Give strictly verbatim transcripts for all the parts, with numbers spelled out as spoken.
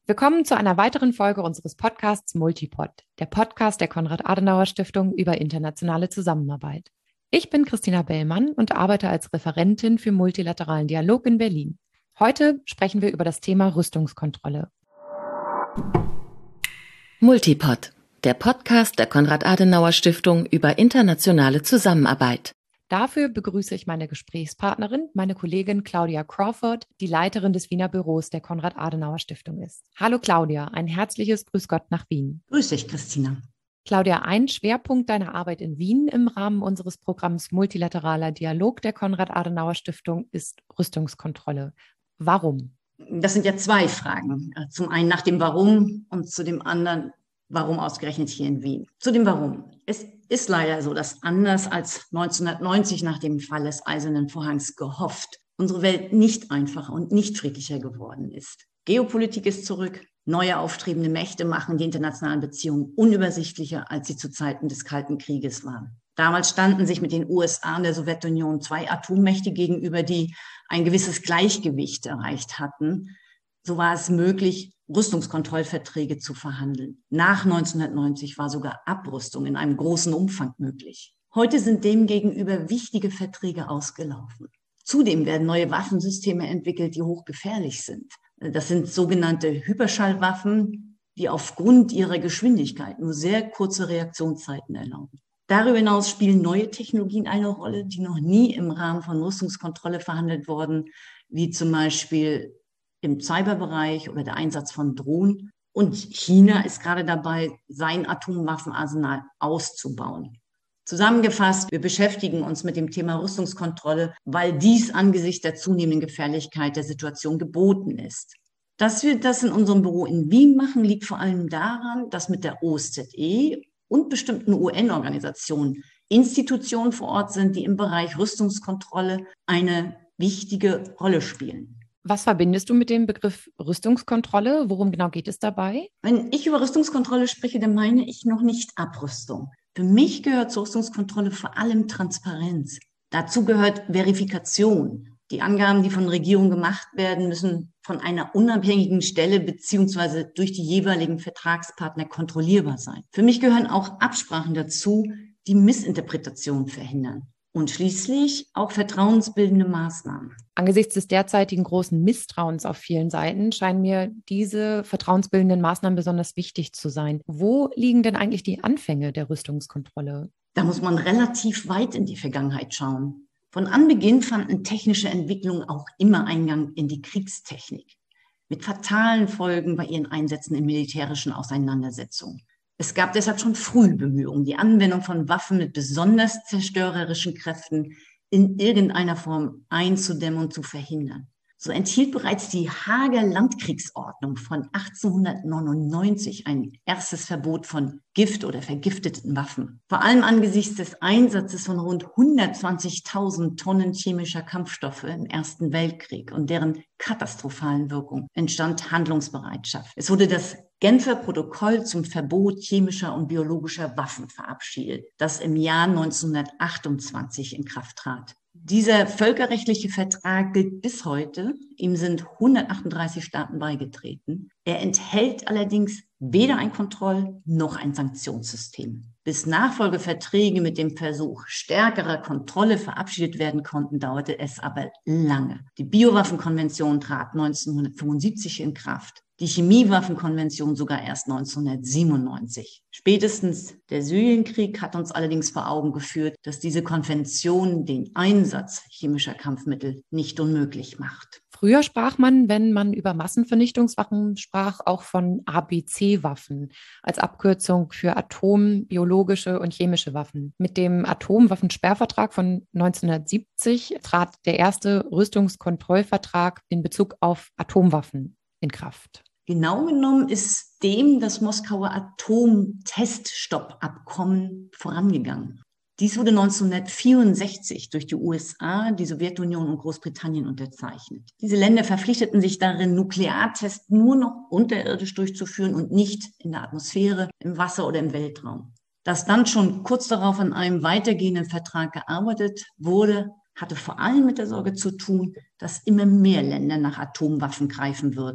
Willkommen zu einer weiteren Folge unseres Podcasts Multipod, der Podcast der Konrad-Adenauer-Stiftung über internationale Zusammenarbeit. Ich bin Christina Bellmann und arbeite als Referentin für multilateralen Dialog in Berlin. Heute sprechen wir über das Thema Rüstungskontrolle. Multipod, der Podcast der Konrad-Adenauer-Stiftung über internationale Zusammenarbeit. Dafür begrüße ich meine Gesprächspartnerin, meine Kollegin Claudia Crawford, die Leiterin des Wiener Büros der Konrad-Adenauer-Stiftung ist. Hallo Claudia, ein herzliches Grüß Gott nach Wien. Grüß dich, Christina. Claudia, ein Schwerpunkt deiner Arbeit in Wien im Rahmen unseres Programms Multilateraler Dialog der Konrad-Adenauer-Stiftung ist Rüstungskontrolle. Warum? Das sind ja zwei Fragen. Zum einen nach dem Warum und zu dem anderen, warum ausgerechnet hier in Wien. Zu dem Warum. Es ist leider so, dass anders als neunzehnhundertneunzig nach dem Fall des Eisernen Vorhangs gehofft, unsere Welt nicht einfacher und nicht friedlicher geworden ist. Geopolitik ist zurück. Neue aufstrebende Mächte machen die internationalen Beziehungen unübersichtlicher, als sie zu Zeiten des Kalten Krieges waren. Damals standen sich mit den U S A und der Sowjetunion zwei Atommächte gegenüber, die ein gewisses Gleichgewicht erreicht hatten. So war es möglich, Rüstungskontrollverträge zu verhandeln. Nach neunzehnhundertneunzig war sogar Abrüstung in einem großen Umfang möglich. Heute sind demgegenüber wichtige Verträge ausgelaufen. Zudem werden neue Waffensysteme entwickelt, die hochgefährlich sind. Das sind sogenannte Hyperschallwaffen, die aufgrund ihrer Geschwindigkeit nur sehr kurze Reaktionszeiten erlauben. Darüber hinaus spielen neue Technologien eine Rolle, die noch nie im Rahmen von Rüstungskontrolle verhandelt wurden, wie zum Beispiel im Cyberbereich oder der Einsatz von Drohnen. Und China ist gerade dabei, sein Atomwaffenarsenal auszubauen. Zusammengefasst, wir beschäftigen uns mit dem Thema Rüstungskontrolle, weil dies angesichts der zunehmenden Gefährlichkeit der Situation geboten ist. Dass wir das in unserem Büro in Wien machen, liegt vor allem daran, dass mit der O S Z E und bestimmten U N-Organisationen Institutionen vor Ort sind, die im Bereich Rüstungskontrolle eine wichtige Rolle spielen. Was verbindest du mit dem Begriff Rüstungskontrolle? Worum genau geht es dabei? Wenn ich über Rüstungskontrolle spreche, dann meine ich noch nicht Abrüstung. Für mich gehört zur Rüstungskontrolle vor allem Transparenz. Dazu gehört Verifikation. Die Angaben, die von Regierungen gemacht werden, müssen von einer unabhängigen Stelle beziehungsweise durch die jeweiligen Vertragspartner kontrollierbar sein. Für mich gehören auch Absprachen dazu, die Missinterpretationen verhindern. Und schließlich auch vertrauensbildende Maßnahmen. Angesichts des derzeitigen großen Misstrauens auf vielen Seiten scheinen mir diese vertrauensbildenden Maßnahmen besonders wichtig zu sein. Wo liegen denn eigentlich die Anfänge der Rüstungskontrolle? Da muss man relativ weit in die Vergangenheit schauen. Von Anbeginn fanden technische Entwicklungen auch immer Eingang in die Kriegstechnik, mit fatalen Folgen bei ihren Einsätzen in militärischen Auseinandersetzungen. Es gab deshalb schon früh Bemühungen, die Anwendung von Waffen mit besonders zerstörerischen Kräften in irgendeiner Form einzudämmen und zu verhindern. So enthielt bereits die Haager Landkriegsordnung von achtzehnhundertneunundneunzig ein erstes Verbot von Gift- oder vergifteten Waffen. Vor allem angesichts des Einsatzes von rund hundertzwanzigtausend Tonnen chemischer Kampfstoffe im Ersten Weltkrieg und deren katastrophalen Wirkung entstand Handlungsbereitschaft. Es wurde das Genfer Protokoll zum Verbot chemischer und biologischer Waffen verabschiedet, das im Jahr neunzehnhundertachtundzwanzig in Kraft trat. Dieser völkerrechtliche Vertrag gilt bis heute. Ihm sind hundertachtunddreißig Staaten beigetreten. Er enthält allerdings weder ein Kontroll- noch ein Sanktionssystem. Bis Nachfolgeverträge mit dem Versuch stärkerer Kontrolle verabschiedet werden konnten, dauerte es aber lange. Die Biowaffenkonvention trat neunzehnhundertfünfundsiebzig in Kraft. Die Chemiewaffenkonvention sogar erst neunzehnhundertsiebenundneunzig. Spätestens der Syrienkrieg hat uns allerdings vor Augen geführt, dass diese Konvention den Einsatz chemischer Kampfmittel nicht unmöglich macht. Früher sprach man, wenn man über Massenvernichtungswaffen sprach, auch von A B C-Waffen als Abkürzung für Atom-, biologische und chemische Waffen. Mit dem Atomwaffensperrvertrag von neunzehnhundertsiebzig trat der erste Rüstungskontrollvertrag in Bezug auf Atomwaffen in Kraft. Genau genommen ist dem das Moskauer Atomteststoppabkommen vorangegangen. Dies wurde neunzehnhundertvierundsechzig durch die U S A, die Sowjetunion und Großbritannien unterzeichnet. Diese Länder verpflichteten sich darin, Nukleartests nur noch unterirdisch durchzuführen und nicht in der Atmosphäre, im Wasser oder im Weltraum. Dass dann schon kurz darauf an einem weitergehenden Vertrag gearbeitet wurde, hatte vor allem mit der Sorge zu tun, dass immer mehr Länder nach Atomwaffen greifen würden.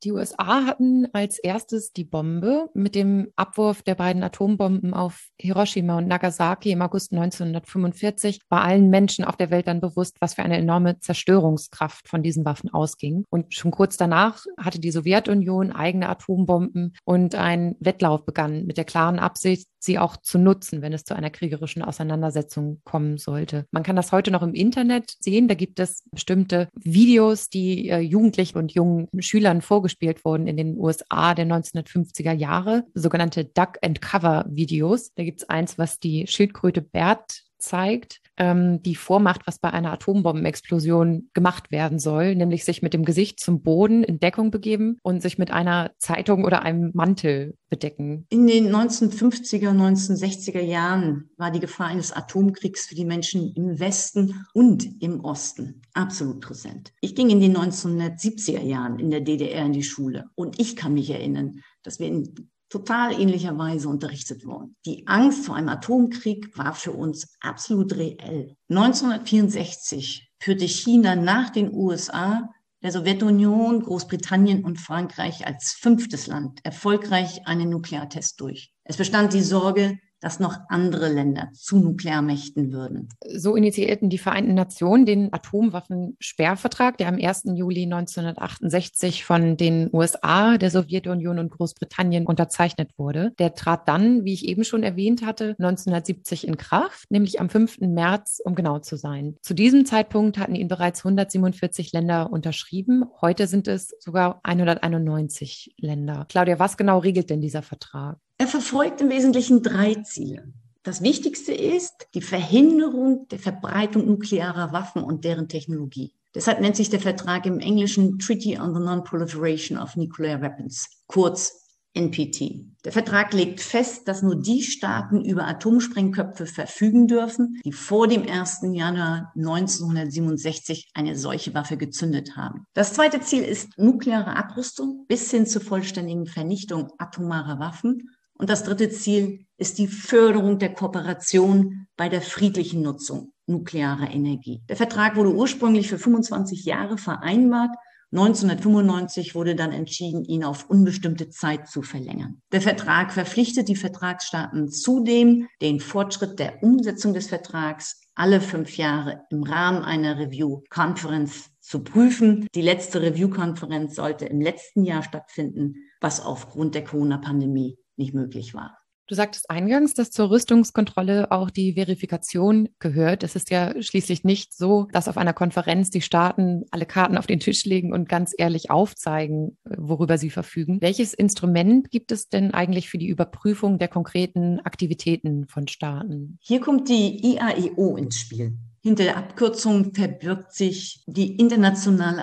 Die U S A hatten als erstes die Bombe. Mit dem Abwurf der beiden Atombomben auf Hiroshima und Nagasaki im August neunzehnhundertfünfundvierzig war allen Menschen auf der Welt dann bewusst, was für eine enorme Zerstörungskraft von diesen Waffen ausging. Und schon kurz danach hatte die Sowjetunion eigene Atombomben und ein Wettlauf begann mit der klaren Absicht, sie auch zu nutzen, wenn es zu einer kriegerischen Auseinandersetzung kommen sollte. Man kann das heute noch im Internet sehen. Da gibt es bestimmte Videos, die äh, Jugendlichen und jungen Schülern vorgespielt wurden in den U S A der neunzehnhundertfünfziger Jahre, sogenannte Duck-and-Cover-Videos. Da gibt es eins, was die Schildkröte Bert zeigt, ähm, die vormacht, was bei einer Atombombenexplosion gemacht werden soll, nämlich sich mit dem Gesicht zum Boden in Deckung begeben und sich mit einer Zeitung oder einem Mantel bedecken. In den neunzehnhundertfünfziger und neunzehnhundertsechziger Jahren war die Gefahr eines Atomkriegs für die Menschen im Westen und im Osten absolut präsent. Ich ging in den neunzehnhundertsiebziger Jahren in der D D R in die Schule und ich kann mich erinnern, dass wir in total ähnlicher Weise unterrichtet worden. Die Angst vor einem Atomkrieg war für uns absolut reell. neunzehnhundertvierundsechzig führte China nach den U S A, der Sowjetunion, Großbritannien und Frankreich als fünftes Land erfolgreich einen Nukleartest durch. Es bestand die Sorge, dass noch andere Länder zu Nuklearmächten würden. So initiierten die Vereinten Nationen den Atomwaffensperrvertrag, der am ersten Juli neunzehnhundertachtundsechzig von den U S A, der Sowjetunion und Großbritannien unterzeichnet wurde. Der trat dann, wie ich eben schon erwähnt hatte, neunzehnhundertsiebzig in Kraft, nämlich am fünften März, um genau zu sein. Zu diesem Zeitpunkt hatten ihn bereits hundertsiebenundvierzig Länder unterschrieben. Heute sind es sogar hunderteinundneunzig Länder. Claudia, was genau regelt denn dieser Vertrag? Er verfolgt im Wesentlichen drei Ziele. Das Wichtigste ist die Verhinderung der Verbreitung nuklearer Waffen und deren Technologie. Deshalb nennt sich der Vertrag im Englischen Treaty on the Non-Proliferation of Nuclear Weapons, kurz N P T. Der Vertrag legt fest, dass nur die Staaten über Atomsprengköpfe verfügen dürfen, die vor dem ersten Januar neunzehnhundertsiebenundsechzig eine solche Waffe gezündet haben. Das zweite Ziel ist nukleare Abrüstung bis hin zur vollständigen Vernichtung atomarer Waffen. Und das dritte Ziel ist die Förderung der Kooperation bei der friedlichen Nutzung nuklearer Energie. Der Vertrag wurde ursprünglich für fünfundzwanzig Jahre vereinbart. neunzehnhundertfünfundneunzig wurde dann entschieden, ihn auf unbestimmte Zeit zu verlängern. Der Vertrag verpflichtet die Vertragsstaaten zudem, den Fortschritt der Umsetzung des Vertrags alle fünf Jahre im Rahmen einer Review-Konferenz zu prüfen. Die letzte Review-Konferenz sollte im letzten Jahr stattfinden, was aufgrund der Corona-Pandemie nicht möglich war. Du sagtest eingangs, dass zur Rüstungskontrolle auch die Verifikation gehört. Es ist ja schließlich nicht so, dass auf einer Konferenz die Staaten alle Karten auf den Tisch legen und ganz ehrlich aufzeigen, worüber sie verfügen. Welches Instrument gibt es denn eigentlich für die Überprüfung der konkreten Aktivitäten von Staaten? Hier kommt die I A E O ins Spiel. Hinter der Abkürzung verbirgt sich die Internationale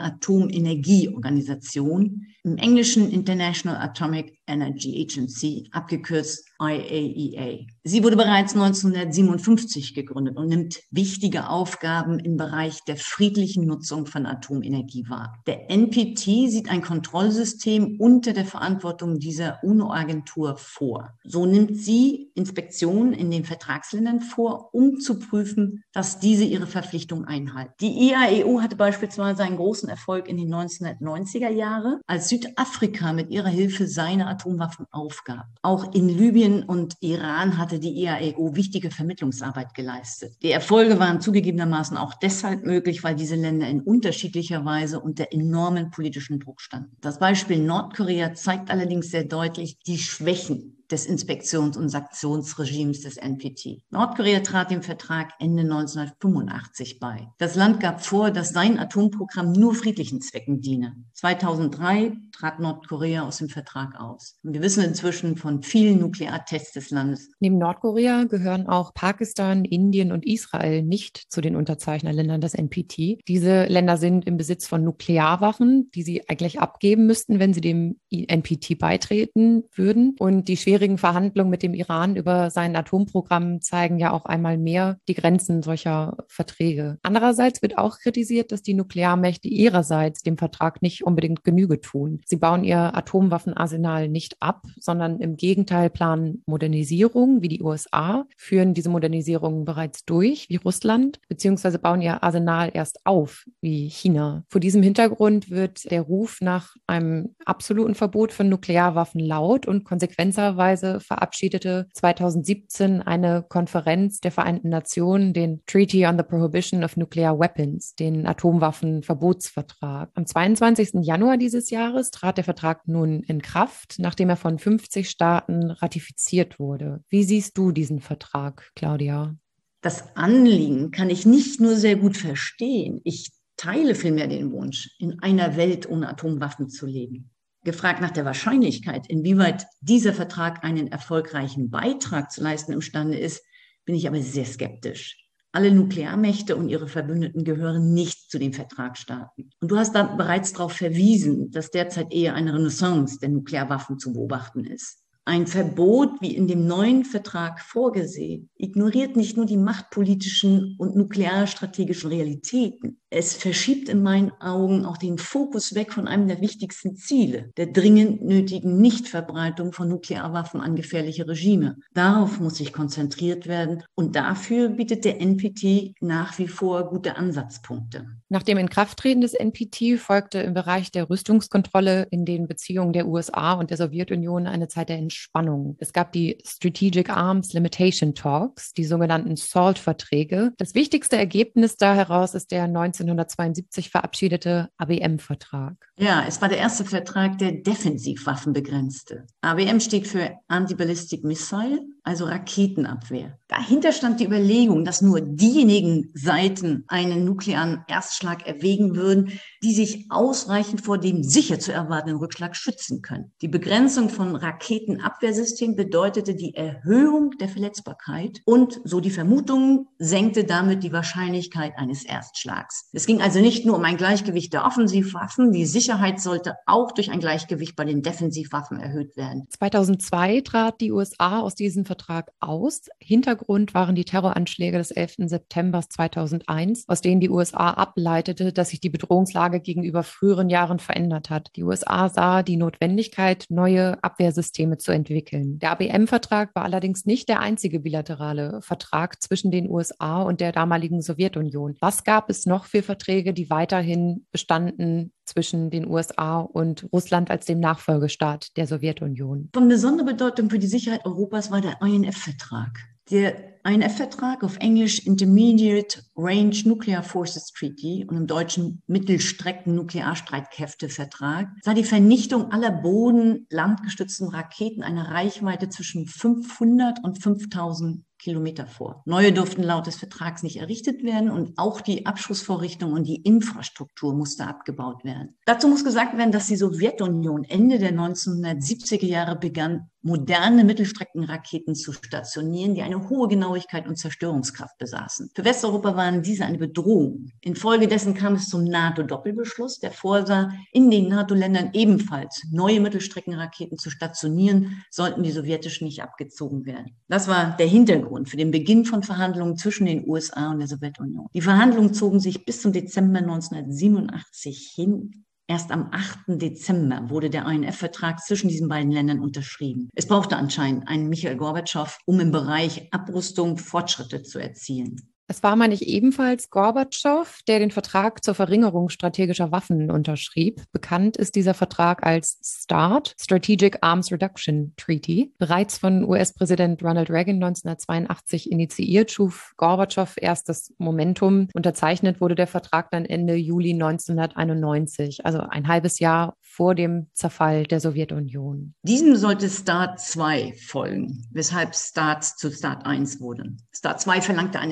Atomenergieorganisation, im Englischen International Atomic Energy Agency, abgekürzt I A E A. Sie wurde bereits neunzehnhundertsiebenundfünfzig gegründet und nimmt wichtige Aufgaben im Bereich der friedlichen Nutzung von Atomenergie wahr. Der N P T sieht ein Kontrollsystem unter der Verantwortung dieser UNO-Agentur vor. So nimmt sie Inspektionen in den Vertragsländern vor, um zu prüfen, dass diese ihre Verpflichtungen einhalten. Die I A E O hatte beispielsweise einen großen Erfolg in den neunzehnhundertneunziger Jahren, als Südafrika mit ihrer Hilfe seine Atomwaffen aufgab. Auch in Libyen und Iran hatte die I A E O wichtige Vermittlungsarbeit geleistet. Die Erfolge waren zugegebenermaßen auch deshalb möglich, weil diese Länder in unterschiedlicher Weise unter enormen politischen Druck standen. Das Beispiel Nordkorea zeigt allerdings sehr deutlich die Schwächen des Inspektions- und Sanktionsregimes des N P T. Nordkorea trat dem Vertrag Ende neunzehnhundertfünfundachtzig bei. Das Land gab vor, dass sein Atomprogramm nur friedlichen Zwecken diene. zweitausenddrei trat Nordkorea aus dem Vertrag aus. Und wir wissen inzwischen von vielen Nukleartests des Landes. Neben Nordkorea gehören auch Pakistan, Indien und Israel nicht zu den Unterzeichnerländern des N P T. Diese Länder sind im Besitz von Nuklearwaffen, die sie eigentlich abgeben müssten, wenn sie dem N P T beitreten würden. Und die schwere schwierigen Verhandlungen mit dem Iran über sein Atomprogramm zeigen ja auch einmal mehr die Grenzen solcher Verträge. Andererseits wird auch kritisiert, dass die Nuklearmächte ihrerseits dem Vertrag nicht unbedingt Genüge tun. Sie bauen ihr Atomwaffenarsenal nicht ab, sondern im Gegenteil planen Modernisierung wie die U S A, führen diese Modernisierung bereits durch wie Russland, beziehungsweise bauen ihr Arsenal erst auf wie China. Vor diesem Hintergrund wird der Ruf nach einem absoluten Verbot von Nuklearwaffen laut und konsequenterweise verabschiedete zweitausendsiebzehn eine Konferenz der Vereinten Nationen den Treaty on the Prohibition of Nuclear Weapons, den Atomwaffenverbotsvertrag. Am zweiundzwanzigsten Januar dieses Jahres trat der Vertrag nun in Kraft, nachdem er von fünfzig Staaten ratifiziert wurde. Wie siehst du diesen Vertrag, Claudia? Das Anliegen kann ich nicht nur sehr gut verstehen, ich teile vielmehr den Wunsch, in einer Welt ohne Atomwaffen zu leben. Gefragt nach der Wahrscheinlichkeit, inwieweit dieser Vertrag einen erfolgreichen Beitrag zu leisten imstande ist, bin ich aber sehr skeptisch. Alle Nuklearmächte und ihre Verbündeten gehören nicht zu den Vertragsstaaten. Und du hast da bereits darauf verwiesen, dass derzeit eher eine Renaissance der Nuklearwaffen zu beobachten ist. Ein Verbot, wie in dem neuen Vertrag vorgesehen, ignoriert nicht nur die machtpolitischen und nuklearstrategischen Realitäten. Es verschiebt in meinen Augen auch den Fokus weg von einem der wichtigsten Ziele, der dringend nötigen Nichtverbreitung von Nuklearwaffen an gefährliche Regime. Darauf muss sich konzentriert werden und dafür bietet der N P T nach wie vor gute Ansatzpunkte. Nach dem Inkrafttreten des N P T folgte im Bereich der Rüstungskontrolle in den Beziehungen der U S A und der Sowjetunion eine Zeit der Entspannung. Es gab die Strategic Arms Limitation Talks, die sogenannten SALT-Verträge. Das wichtigste Ergebnis da heraus ist der neunzehnhundertzweiundsiebzig verabschiedete A B M-Vertrag. Ja, es war der erste Vertrag, der Defensivwaffen begrenzte. A B M steht für Anti-Ballistic Missile, also Raketenabwehr. Dahinter stand die Überlegung, dass nur diejenigen Seiten einen nuklearen Erstschlag erwägen würden, die sich ausreichend vor dem sicher zu erwartenden Rückschlag schützen können. Die Begrenzung von Raketenabwehrsystemen bedeutete die Erhöhung der Verletzbarkeit und, so die Vermutung, senkte damit die Wahrscheinlichkeit eines Erstschlags. Es ging also nicht nur um ein Gleichgewicht der Offensivwaffen, die Sicherheit sollte auch durch ein Gleichgewicht bei den Defensivwaffen erhöht werden. zweitausendzwei trat die U S A aus diesem Vertrag aus. Hintergrund waren die Terroranschläge des elften September zweitausendeins, aus denen die U S A ableitete, dass sich die Bedrohungslage gegenüber früheren Jahren verändert hat. Die U S A sah die Notwendigkeit, neue Abwehrsysteme zu entwickeln. Der A B M-Vertrag war allerdings nicht der einzige bilaterale Vertrag zwischen den U S A und der damaligen Sowjetunion. Was gab es noch für Verträge, die weiterhin bestanden zwischen den U S A und Russland als dem Nachfolgestaat der Sowjetunion? Von besonderer Bedeutung für die Sicherheit Europas war der I N F-Vertrag. Der I N F-Vertrag, auf Englisch Intermediate Range Nuclear Forces Treaty und im Deutschen Mittelstrecken-Nuklearstreitkräfte-Vertrag, sah die Vernichtung aller boden-landgestützten Raketen einer Reichweite zwischen fünfhundert und fünftausend Kilometer vor. Neue durften laut des Vertrags nicht errichtet werden und auch die Abschussvorrichtung und die Infrastruktur musste abgebaut werden. Dazu muss gesagt werden, dass die Sowjetunion Ende der neunzehnhundertsiebziger Jahre begann, moderne Mittelstreckenraketen zu stationieren, die eine hohe Genauigkeit und Zerstörungskraft besaßen. Für Westeuropa waren diese eine Bedrohung. Infolgedessen kam es zum NATO-Doppelbeschluss, der vorsah, in den NATO-Ländern ebenfalls neue Mittelstreckenraketen zu stationieren, sollten die sowjetischen nicht abgezogen werden. Das war der Hintergrund für den Beginn von Verhandlungen zwischen den U S A und der Sowjetunion. Die Verhandlungen zogen sich bis zum Dezember neunzehnhundertsiebenundachtzig hin. Erst am achten Dezember wurde der I N F-Vertrag zwischen diesen beiden Ländern unterschrieben. Es brauchte anscheinend einen Michail Gorbatschow, um im Bereich Abrüstung Fortschritte zu erzielen. Es war, meine ich, ebenfalls Gorbatschow, der den Vertrag zur Verringerung strategischer Waffen unterschrieb. Bekannt ist dieser Vertrag als START, Strategic Arms Reduction Treaty. Bereits von U S-Präsident Ronald Reagan neunzehnhundertzweiundachtzig initiiert, schuf Gorbatschow erst das Momentum. Unterzeichnet wurde der Vertrag dann Ende Juli neunzehnhunderteinundneunzig, also ein halbes Jahr vor dem Zerfall der Sowjetunion. Diesem sollte START zwei folgen, weshalb START zu START eins wurde. START zwei verlangte eine Deaktivierung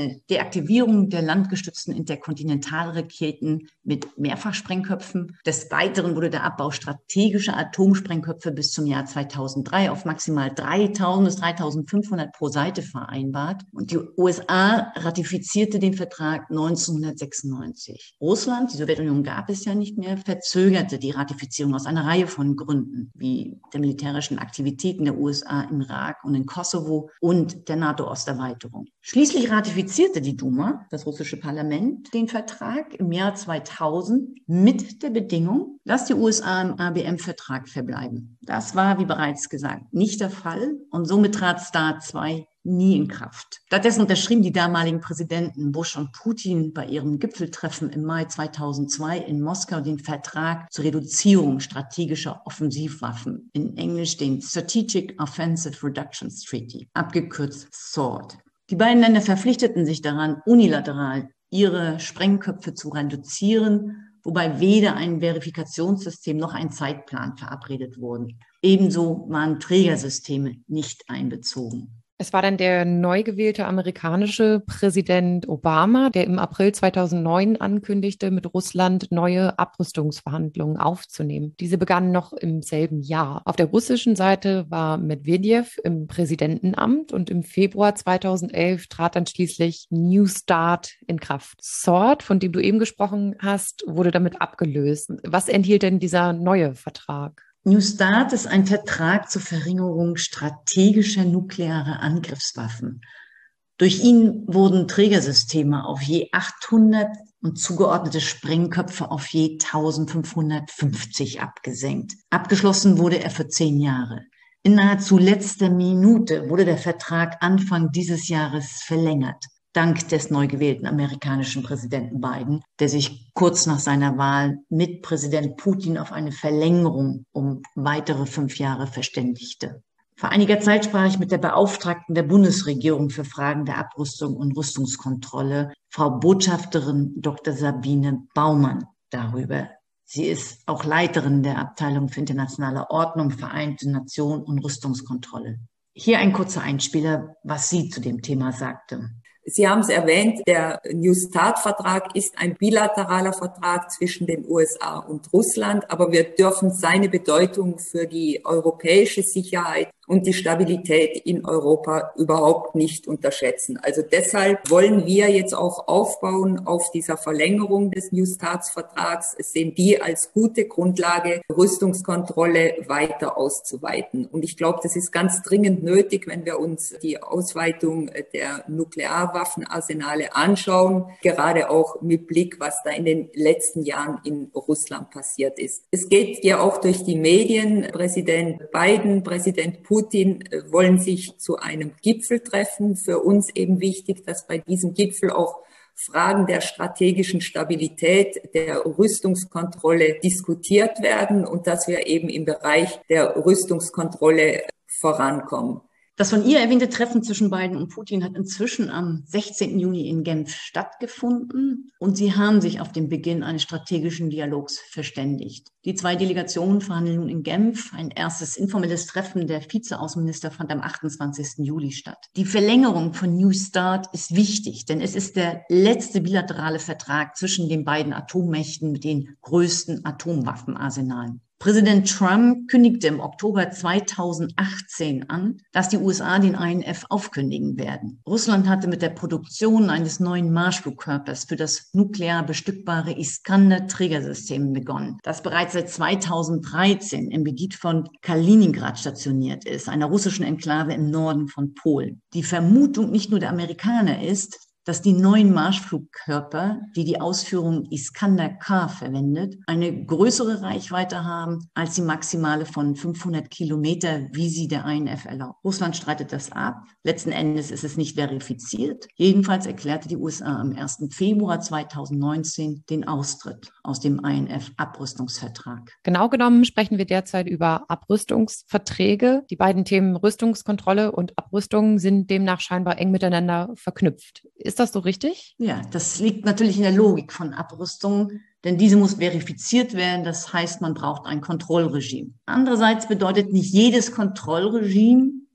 Reaktivierung der landgestützten Interkontinentalraketen mit Mehrfachsprengköpfen. Des Weiteren wurde der Abbau strategischer Atomsprengköpfe bis zum Jahr zweitausenddrei auf maximal dreitausend bis dreitausendfünfhundert pro Seite vereinbart. Und die U S A ratifizierte den Vertrag neunzehnhundertsechsundneunzig. Russland, die Sowjetunion gab es ja nicht mehr, verzögerte die Ratifizierung aus einer Reihe von Gründen, wie der militärischen Aktivitäten der U S A im Irak und in Kosovo und der NATO-Osterweiterung. Schließlich ratifizierte die Duma, das russische Parlament, den Vertrag im Jahr zweitausend mit der Bedingung, dass die U S A im A B M-Vertrag verbleiben. Das war, wie bereits gesagt, nicht der Fall und somit trat START zwei nie in Kraft. Stattdessen unterschrieben die damaligen Präsidenten Bush und Putin bei ihrem Gipfeltreffen im Mai zweitausendzwei in Moskau den Vertrag zur Reduzierung strategischer Offensivwaffen, in Englisch den Strategic Offensive Reductions Treaty, abgekürzt SWORD. Die beiden Länder verpflichteten sich daran, unilateral ihre Sprengköpfe zu reduzieren, wobei weder ein Verifikationssystem noch ein Zeitplan verabredet wurden. Ebenso waren Trägersysteme nicht einbezogen. Es war dann der neu gewählte amerikanische Präsident Obama, der im April zweitausendneun ankündigte, mit Russland neue Abrüstungsverhandlungen aufzunehmen. Diese begannen noch im selben Jahr. Auf der russischen Seite war Medwedew im Präsidentenamt und im Februar zweitausendelf trat dann schließlich New START in Kraft. SWORD, von dem du eben gesprochen hast, wurde damit abgelöst. Was enthielt denn dieser neue Vertrag? New START ist ein Vertrag zur Verringerung strategischer nuklearer Angriffswaffen. Durch ihn wurden Trägersysteme auf je achthundert und zugeordnete Sprengköpfe auf je eintausendfünfhundertfünfzig abgesenkt. Abgeschlossen wurde er für zehn Jahre. In nahezu letzter Minute wurde der Vertrag Anfang dieses Jahres verlängert, dank des neu gewählten amerikanischen Präsidenten Biden, der sich kurz nach seiner Wahl mit Präsident Putin auf eine Verlängerung um weitere fünf Jahre verständigte. Vor einiger Zeit sprach ich mit der Beauftragten der Bundesregierung für Fragen der Abrüstung und Rüstungskontrolle, Frau Botschafterin Doktor Sabine Baumann, darüber. Sie ist auch Leiterin der Abteilung für internationale Ordnung, Vereinte Nationen und Rüstungskontrolle. Hier ein kurzer Einspieler, was sie zu dem Thema sagte. Sie haben es erwähnt, der New START-Vertrag ist ein bilateraler Vertrag zwischen den U S A und Russland, aber wir dürfen seine Bedeutung für die europäische Sicherheit und die Stabilität in Europa überhaupt nicht unterschätzen. Also deshalb wollen wir jetzt auch aufbauen auf dieser Verlängerung des New START-Vertrags, sehen die als gute Grundlage, Rüstungskontrolle weiter auszuweiten. Und ich glaube, das ist ganz dringend nötig, wenn wir uns die Ausweitung der Nuklearwaffenarsenale anschauen, gerade auch mit Blick, was da in den letzten Jahren in Russland passiert ist. Es geht ja auch durch die Medien. Präsident Biden, Präsident Putin Putin wollen sich zu einem Gipfel treffen. Für uns eben wichtig, dass bei diesem Gipfel auch Fragen der strategischen Stabilität, der Rüstungskontrolle diskutiert werden und dass wir eben im Bereich der Rüstungskontrolle vorankommen. Das von ihr erwähnte Treffen zwischen Biden und Putin hat inzwischen am sechzehnten Juni in Genf stattgefunden und sie haben sich auf den Beginn eines strategischen Dialogs verständigt. Die zwei Delegationen verhandeln nun in Genf. Ein erstes informelles Treffen der Vizeaußenminister fand am achtundzwanzigsten Juli statt. Die Verlängerung von New START ist wichtig, denn es ist der letzte bilaterale Vertrag zwischen den beiden Atommächten mit den größten Atomwaffenarsenalen. Präsident Trump kündigte im Oktober zweitausendachtzehn an, dass die U S A den I N F aufkündigen werden. Russland hatte mit der Produktion eines neuen Marschflugkörpers für das nuklear bestückbare Iskander-Trägersystem begonnen, das bereits seit zweitausenddreizehn im Gebiet von Kaliningrad stationiert ist, einer russischen Enklave im Norden von Polen. Die Vermutung nicht nur der Amerikaner ist, dass die neuen Marschflugkörper, die die Ausführung Iskander K verwendet, eine größere Reichweite haben als die maximale von fünfhundert Kilometer, wie sie der I N F erlaubt. Russland streitet das ab. Letzten Endes ist es nicht verifiziert. Jedenfalls erklärte die U S A am ersten Februar zweitausendneunzehn den Austritt aus dem I N F-Abrüstungsvertrag. Genau genommen sprechen wir derzeit über Abrüstungsverträge. Die beiden Themen Rüstungskontrolle und Abrüstung sind demnach scheinbar eng miteinander verknüpft. Ist das so richtig? Ja, das liegt natürlich in der Logik von Abrüstung, denn diese muss verifiziert werden. Das heißt, man braucht ein Kontrollregime. Andererseits bedeutet nicht jedes Kontrollregime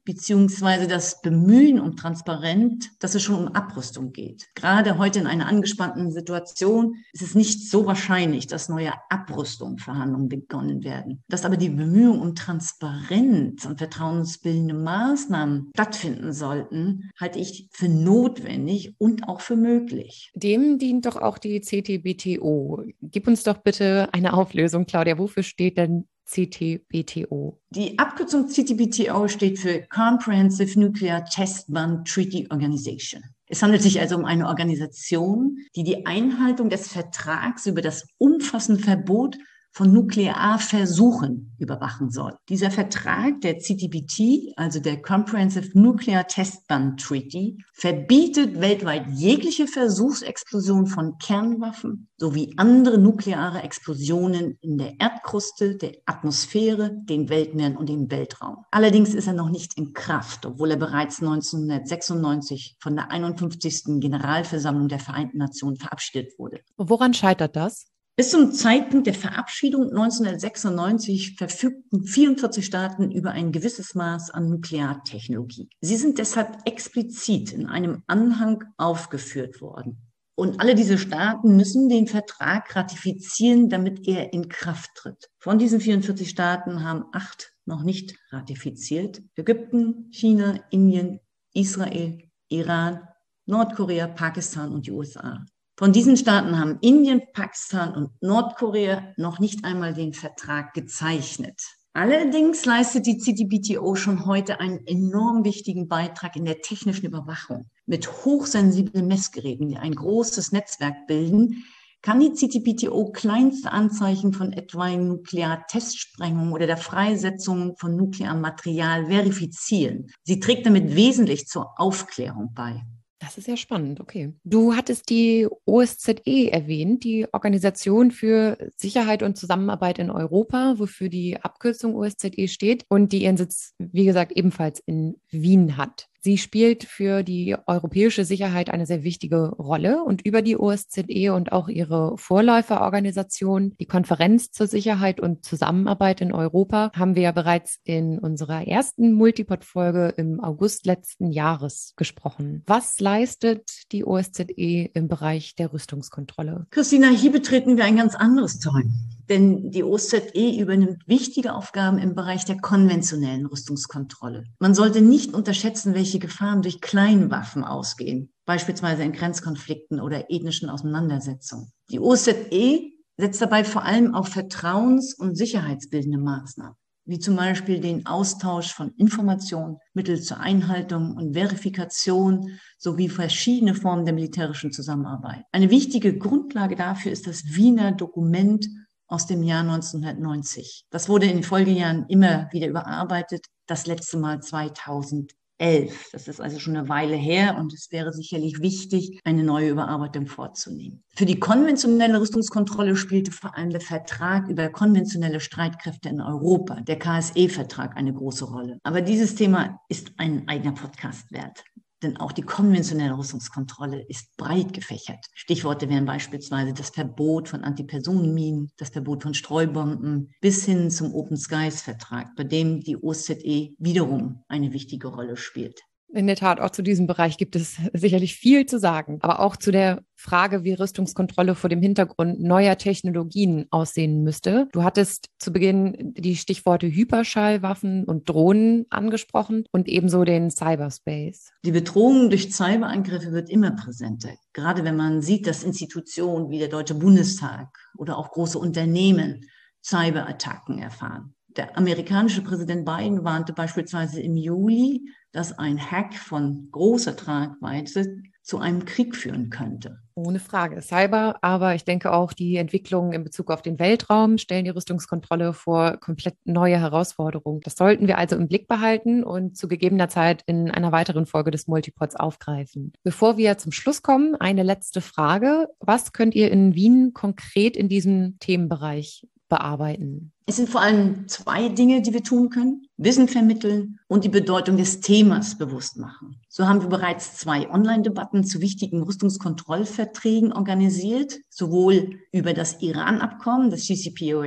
beziehungsweise das Bemühen um Transparenz, dass es schon um Abrüstung geht. Gerade heute in einer angespannten Situation ist es nicht so wahrscheinlich, dass neue Abrüstungsverhandlungen begonnen werden. Dass aber die Bemühungen um Transparenz und vertrauensbildende Maßnahmen stattfinden sollten, halte ich für notwendig und auch für möglich. Dem dient doch auch die C T B T O. Gib uns doch bitte eine Auflösung, Claudia. Wofür steht denn C T B T O? Die Abkürzung C T B T O steht für Comprehensive Nuclear Test Ban Treaty Organization. Es handelt sich also um eine Organisation, die die Einhaltung des Vertrags über das umfassende Verbot von Nuklearversuchen überwachen soll. Dieser Vertrag, der C T B T, also der Comprehensive Nuclear Test Ban Treaty, verbietet weltweit jegliche Versuchsexplosion von Kernwaffen sowie andere nukleare Explosionen in der Erdkruste, der Atmosphäre, den Weltmeeren und dem Weltraum. Allerdings ist er noch nicht in Kraft, obwohl er bereits neunzehnhundertsechsundneunzig von der einundfünfzigsten Generalversammlung der Vereinten Nationen verabschiedet wurde. Woran scheitert das? Bis zum Zeitpunkt der Verabschiedung neunzehnhundertsechsundneunzig verfügten vierundvierzig Staaten über ein gewisses Maß an Nukleartechnologie. Sie sind deshalb explizit in einem Anhang aufgeführt worden. Und alle diese Staaten müssen den Vertrag ratifizieren, damit er in Kraft tritt. Von diesen vierundvierzig Staaten haben acht noch nicht ratifiziert. Ägypten, China, Indien, Israel, Iran, Nordkorea, Pakistan und die U S A. Von diesen Staaten haben Indien, Pakistan und Nordkorea noch nicht einmal den Vertrag gezeichnet. Allerdings leistet die C T B T O schon heute einen enorm wichtigen Beitrag in der technischen Überwachung. Mit hochsensiblen Messgeräten, die ein großes Netzwerk bilden, kann die C T B T O kleinste Anzeichen von etwaigen Nukleartestsprengungen oder der Freisetzung von nuklearem Material verifizieren. Sie trägt damit wesentlich zur Aufklärung bei. Das ist ja spannend, okay. Du hattest die O S Z E erwähnt, die Organisation für Sicherheit und Zusammenarbeit in Europa, wofür die Abkürzung O S Z E steht und die ihren Sitz, wie gesagt, ebenfalls in Wien hat. Sie spielt für die europäische Sicherheit eine sehr wichtige Rolle und über die O S Z E und auch ihre Vorläuferorganisation, die Konferenz zur Sicherheit und Zusammenarbeit in Europa, haben wir ja bereits in unserer ersten Multipod-Folge im August letzten Jahres gesprochen. Was leistet die O S Z E im Bereich der Rüstungskontrolle? Christina, hier betreten wir ein ganz anderes Terrain. Denn die O S Z E übernimmt wichtige Aufgaben im Bereich der konventionellen Rüstungskontrolle. Man sollte nicht unterschätzen, welche Gefahren durch Kleinwaffen ausgehen, beispielsweise in Grenzkonflikten oder ethnischen Auseinandersetzungen. Die O S Z E setzt dabei vor allem auf vertrauens- und sicherheitsbildende Maßnahmen, wie zum Beispiel den Austausch von Informationen mittels zur Einhaltung und Verifikation sowie verschiedene Formen der militärischen Zusammenarbeit. Eine wichtige Grundlage dafür ist das Wiener Dokument aus dem Jahr neunzehnhundertneunzig. Das wurde in den Folgejahren immer wieder überarbeitet, das letzte Mal zweitausendelf. Das ist also schon eine Weile her und es wäre sicherlich wichtig, eine neue Überarbeitung vorzunehmen. Für die konventionelle Rüstungskontrolle spielte vor allem der Vertrag über konventionelle Streitkräfte in Europa, der K S E-Vertrag, eine große Rolle. Aber dieses Thema ist ein eigener Podcast wert. Denn auch die konventionelle Rüstungskontrolle ist breit gefächert. Stichworte wären beispielsweise das Verbot von Antipersonenminen, das Verbot von Streubomben bis hin zum Open Skies-Vertrag, bei dem die O S Z E wiederum eine wichtige Rolle spielt. In der Tat, auch zu diesem Bereich gibt es sicherlich viel zu sagen, aber auch zu der Frage, wie Rüstungskontrolle vor dem Hintergrund neuer Technologien aussehen müsste. Du hattest zu Beginn die Stichworte Hyperschallwaffen und Drohnen angesprochen und ebenso den Cyberspace. Die Bedrohung durch Cyberangriffe wird immer präsenter, gerade wenn man sieht, dass Institutionen wie der Deutsche Bundestag oder auch große Unternehmen Cyberattacken erfahren. Der amerikanische Präsident Biden warnte beispielsweise im Juli, dass ein Hack von großer Tragweite zu einem Krieg führen könnte. Ohne Frage. Cyber, aber ich denke auch die Entwicklungen in Bezug auf den Weltraum stellen die Rüstungskontrolle vor komplett neue Herausforderungen. Das sollten wir also im Blick behalten und zu gegebener Zeit in einer weiteren Folge des Multipods aufgreifen. Bevor wir zum Schluss kommen, eine letzte Frage. Was könnt ihr in Wien konkret in diesem Themenbereich bearbeiten? Es sind vor allem zwei Dinge, die wir tun können. Wissen vermitteln und die Bedeutung des Themas bewusst machen. So haben wir bereits zwei Online-Debatten zu wichtigen Rüstungskontrollverträgen organisiert, sowohl über das Iran-Abkommen, das J C P O A,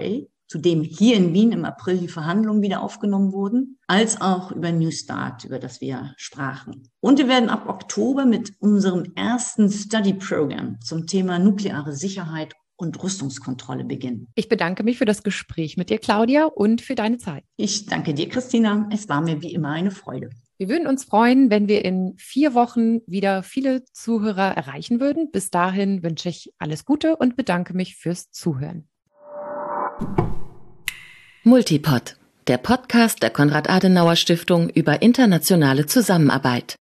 zu dem hier in Wien im April die Verhandlungen wieder aufgenommen wurden, als auch über New Start, über das wir sprachen. Und wir werden ab Oktober mit unserem ersten Study Program zum Thema nukleare Sicherheit und Rüstungskontrolle beginnen. Ich bedanke mich für das Gespräch mit dir, Claudia, und für deine Zeit. Ich danke dir, Christina. Es war mir wie immer eine Freude. Wir würden uns freuen, wenn wir in vier Wochen wieder viele Zuhörer erreichen würden. Bis dahin wünsche ich alles Gute und bedanke mich fürs Zuhören. Multipod, der Podcast der Konrad-Adenauer-Stiftung über internationale Zusammenarbeit.